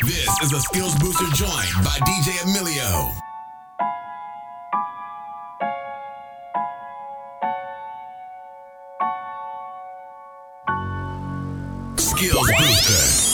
This is a Skills Booster joint by DJ Emilio. Skills Booster.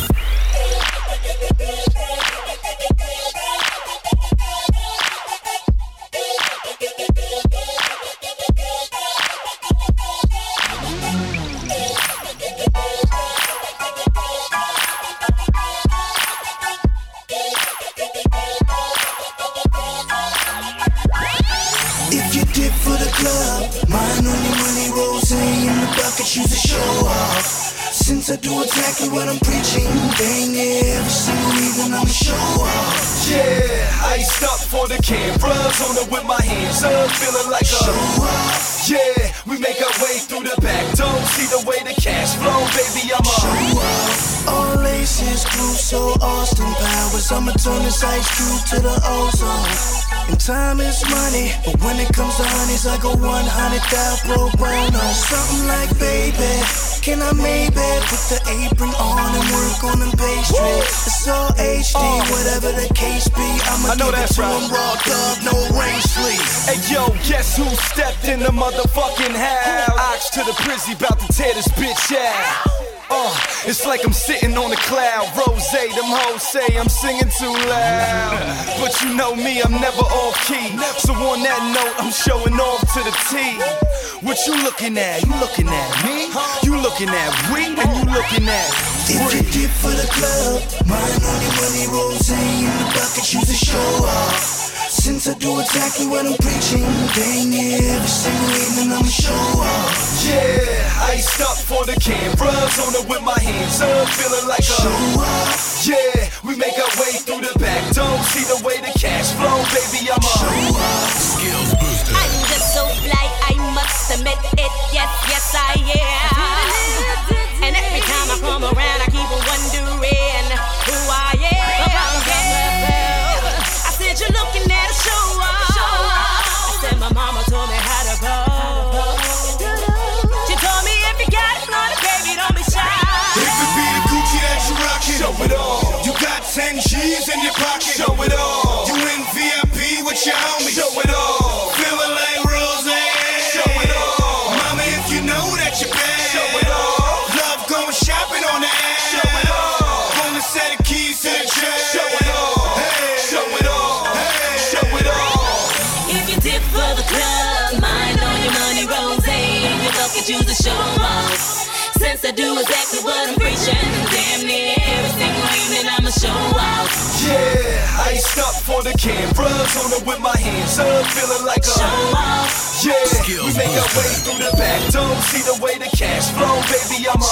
If you dip for the club, mine only money rolls in the bucket, choose a show off. Since I do exactly what I'm preaching, dang it, every single evening I'ma show off. Yeah, iced up for the cameras, on it with my hands up, feeling like a show off. Yeah, we make our way through the back door, see the way the cash flow, baby, I'm a show off. All laces, blue, so Austin Powers, I'ma turn this ice cube to the ozone. And time is money, but when it comes to honeys, I go 100,000 pro bono. Something like, baby, can I maybe put the apron on and work on them pastries? It's all HD, whatever the case be. I'ma give it to them raw dog, no rain sleep. Hey yo, guess who stepped in the motherfucking house? Ox to the prizzy, bout to tear this bitch out. It's like I'm sitting on a cloud. Rose, them hoes say I'm singing too loud. But you know me, I'm never off key. So on that note, I'm showing off to the T. What you looking at? You looking at me? You looking at we? And you looking at If you dip for the club, mine only money rolls in the bucket, choose a show off. Since I do exactly what I'm preaching, dang it, every single evening I'ma show off. Yeah, iced up for the cameras, on it with my hands up, feeling like a show off. Yeah, we make our way through the back door, see the way the cash flow, baby, I'm a show off. Skills Booster. I'm just so fly, I must admit it, yes I am. And every time I come around, I keep on wondering who I am. I said you're looking at a show off. I said my mama told me how to pose. She told me if you got it, flaunt it, baby, don't be shy. If it be the Gucci that you rockin', show it all. You got 10 G's in your pocket, Show it all. You in VIP with your homies, Show it all. Feeling like Rose, Show it all. Mama, if you know that you're bad, Show it all. Love going shopping on the ass, Show it all. Gonna set the keys to the trap. Show it all. Hey. Show it all. Hey. Show it all. If you dip for the club, mind on your money, rose, you bucket, choose a show off. Since I do exactly what I'm preaching, damn near every single evening I'ma show off. Yeah, iced up for the cameras, on it with my hands up, feeling like a Show off. Yeah, Skills we make our way Booster. through the back door, see the way the cash flow, baby, I'm a